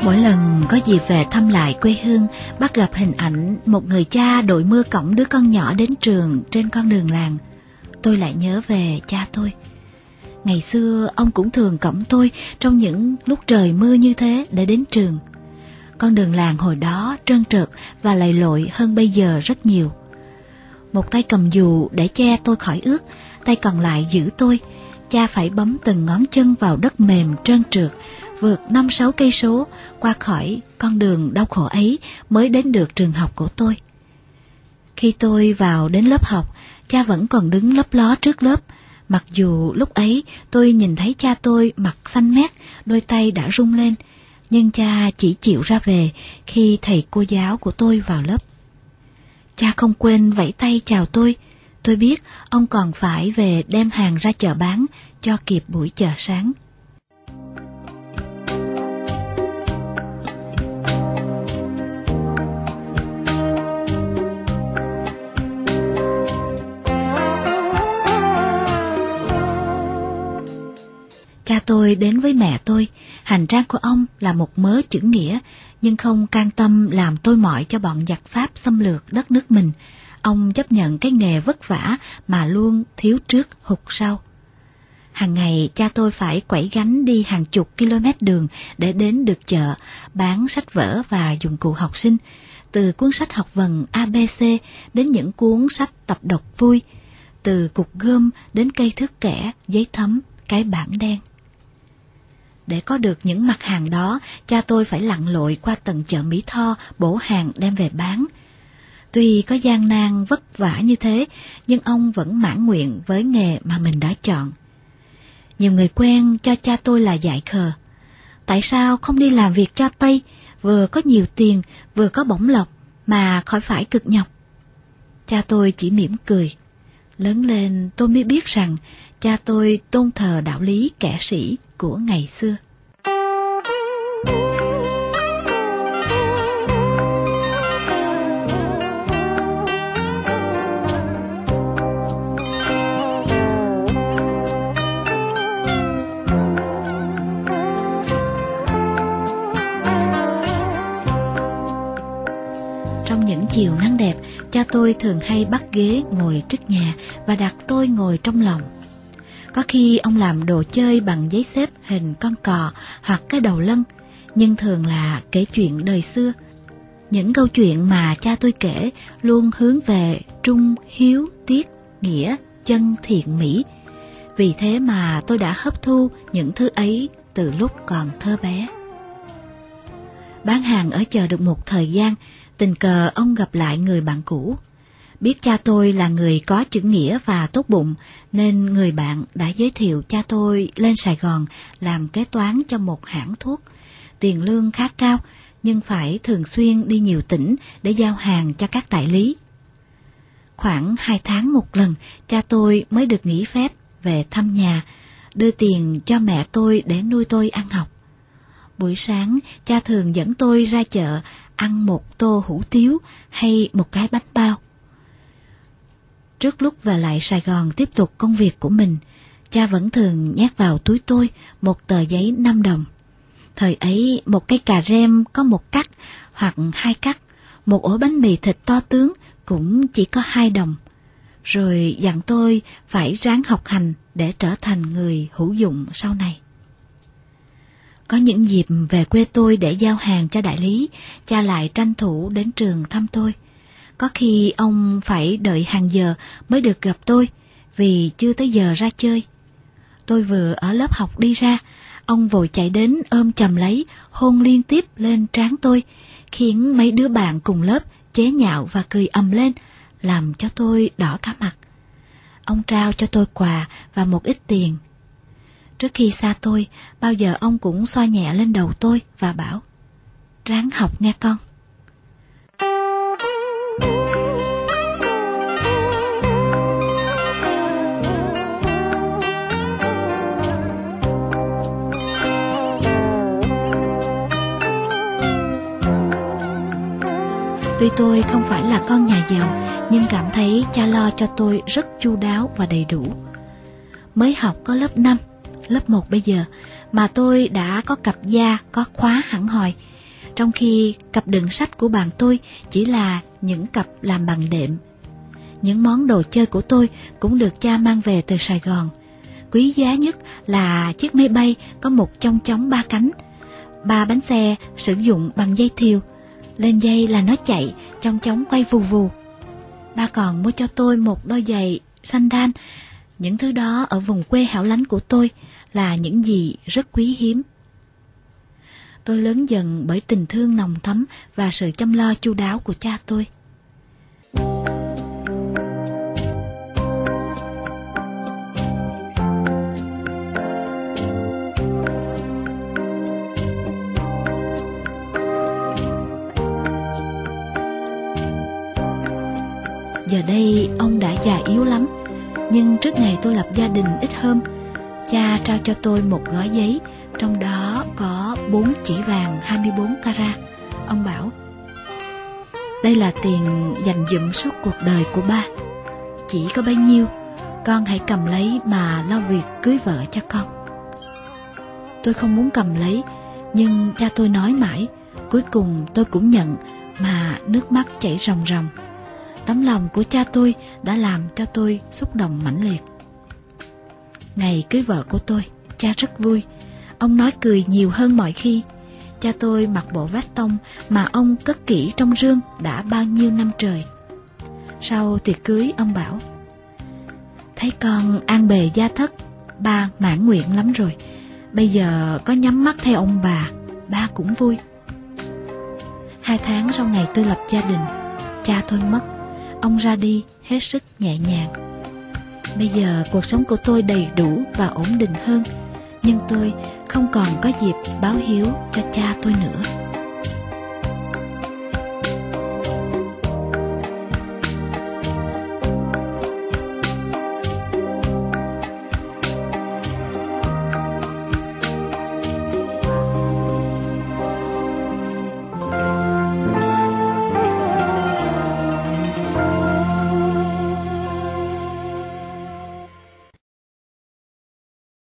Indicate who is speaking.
Speaker 1: Mỗi lần có dịp về thăm lại quê hương, bắt gặp hình ảnh một người cha đội mưa cõng đứa con nhỏ đến trường trên con đường làng, tôi lại nhớ về cha tôi. Ngày xưa ông cũng thường cõng tôi trong những lúc trời mưa như thế để đến trường. Con đường làng hồi đó trơn trượt và lầy lội hơn bây giờ rất nhiều. Một tay cầm dù để che tôi khỏi ướt, tay còn lại giữ tôi. Cha phải bấm từng ngón chân vào đất mềm trơn trượt, vượt 5-6 cây số qua khỏi con đường đau khổ ấy mới đến được trường học của tôi. Khi tôi vào đến lớp học, cha vẫn còn đứng lấp ló trước lớp. Mặc dù lúc ấy tôi nhìn thấy cha tôi mặt xanh mét, đôi tay đã run lên, nhưng cha chỉ chịu ra về khi thầy cô giáo của tôi vào lớp. Cha không quên vẫy tay chào tôi. Tôi biết ông còn phải về đem hàng ra chợ bán cho kịp buổi chợ sáng. Cha tôi đến với mẹ tôi, hành trang của ông là một mớ chữ nghĩa, nhưng không can tâm làm tôi mỏi cho bọn giặc Pháp xâm lược đất nước mình. Ông chấp nhận cái nghề vất vả mà luôn thiếu trước hụt sau. Hàng ngày cha tôi phải quẩy gánh đi hàng chục km đường để đến được chợ, bán sách vở và dụng cụ học sinh, từ cuốn sách học vần ABC đến những cuốn sách tập đọc vui, từ cục gươm đến cây thước kẻ, giấy thấm, cái bảng đen. Để có được những mặt hàng đó, cha tôi phải lặn lội qua tận chợ Mỹ Tho bổ hàng đem về bán. Tuy có gian nan vất vả như thế, nhưng ông vẫn mãn nguyện với nghề mà mình đã chọn. Nhiều người quen cho cha tôi là dại khờ. Tại sao không đi làm việc cho Tây, vừa có nhiều tiền, vừa có bổng lộc, mà khỏi phải cực nhọc? Cha tôi chỉ mỉm cười. Lớn lên tôi mới biết rằng cha tôi tôn thờ đạo lý kẻ sĩ của ngày xưa. Trong những chiều nắng đẹp, cha tôi thường hay bắt ghế ngồi trước nhà và đặt tôi ngồi trong lòng. Có khi ông làm đồ chơi bằng giấy xếp hình con cò hoặc cái đầu lân, nhưng thường là kể chuyện đời xưa. Những câu chuyện mà cha tôi kể luôn hướng về trung, hiếu, tiết, nghĩa, chân, thiện, mỹ. Vì thế mà tôi đã hấp thu những thứ ấy từ lúc còn thơ bé. Bán hàng ở chợ được một thời gian, tình cờ ông gặp lại người bạn cũ. Biết cha tôi là người có chữ nghĩa và tốt bụng, nên người bạn đã giới thiệu cha tôi lên Sài Gòn làm kế toán cho một hãng thuốc. Tiền lương khá cao, nhưng phải thường xuyên đi nhiều tỉnh để giao hàng cho các đại lý. Khoảng 2 tháng một lần, cha tôi mới được nghỉ phép về thăm nhà, đưa tiền cho mẹ tôi để nuôi tôi ăn học. Buổi sáng, cha thường dẫn tôi ra chợ ăn một tô hủ tiếu hay một cái bánh bao. Trước lúc về lại Sài Gòn tiếp tục công việc của mình, cha vẫn thường nhét vào túi tôi một tờ giấy 5 đồng. Thời ấy, một cây cà rem có 1 cắt hoặc 2 cắt, một ổ bánh mì thịt to tướng cũng chỉ có 2 đồng. Rồi dặn tôi phải ráng học hành để trở thành người hữu dụng sau này. Có những dịp về quê tôi để giao hàng cho đại lý, cha lại tranh thủ đến trường thăm tôi. Có khi ông phải đợi hàng giờ mới được gặp tôi, vì chưa tới giờ ra chơi. Tôi vừa ở lớp học đi ra, ông vội chạy đến ôm chầm lấy, hôn liên tiếp lên trán tôi, khiến mấy đứa bạn cùng lớp chế nhạo và cười ầm lên, làm cho tôi đỏ cả mặt. Ông trao cho tôi quà và một ít tiền. Trước khi xa tôi, bao giờ ông cũng xoa nhẹ lên đầu tôi và bảo: "Ráng học nghe con." Tuy tôi không phải là con nhà giàu, nhưng cảm thấy cha lo cho tôi rất chu đáo và đầy đủ. Mới học có lớp 5, lớp 1 bây giờ, mà tôi đã có cặp da, có khóa hẳn hoi. trong khi cặp đựng sách của bạn tôi chỉ là những cặp làm bằng đệm. Những món đồ chơi của tôi cũng được cha mang về từ Sài Gòn. Quý giá nhất là chiếc máy bay có một chong chóng 3 cánh, 3 bánh xe sử dụng bằng dây thiều. Lên dây là nó chạy, chong chóng quay vù vù. Ba còn mua cho tôi một đôi giày sandal. Những thứ đó ở vùng quê hẻo lánh của tôi là những gì rất quý hiếm. Tôi lớn dần bởi tình thương nồng thắm và sự chăm lo chu đáo của cha tôi. Giờ đây ông đã già yếu lắm, nhưng trước ngày tôi lập gia đình ít hôm, cha trao cho tôi một gói giấy, trong đó có 4 chỉ vàng 24 carat. Ông bảo, đây là tiền dành dụm suốt cuộc đời của ba. Chỉ có bấy nhiêu, con hãy cầm lấy mà lo việc cưới vợ cho con. Tôi không muốn cầm lấy, nhưng cha tôi nói mãi, cuối cùng tôi cũng nhận mà nước mắt chảy ròng ròng. Tấm lòng của cha tôi đã làm cho tôi xúc động mãnh liệt. Ngày cưới vợ của tôi, cha rất vui. Ông nói cười nhiều hơn mọi khi. Cha tôi mặc bộ vest tông mà ông cất kỹ trong rương đã bao nhiêu năm trời. Sau tiệc cưới, ông bảo, thấy con an bề gia thất, ba mãn nguyện lắm rồi. Bây giờ có nhắm mắt theo ông bà, ba cũng vui. 2 tháng sau ngày tôi lập gia đình, cha tôi mất. Ông ra đi hết sức nhẹ nhàng. Bây giờ cuộc sống của tôi đầy đủ và ổn định hơn, nhưng tôi không còn có dịp báo hiếu cho cha tôi nữa.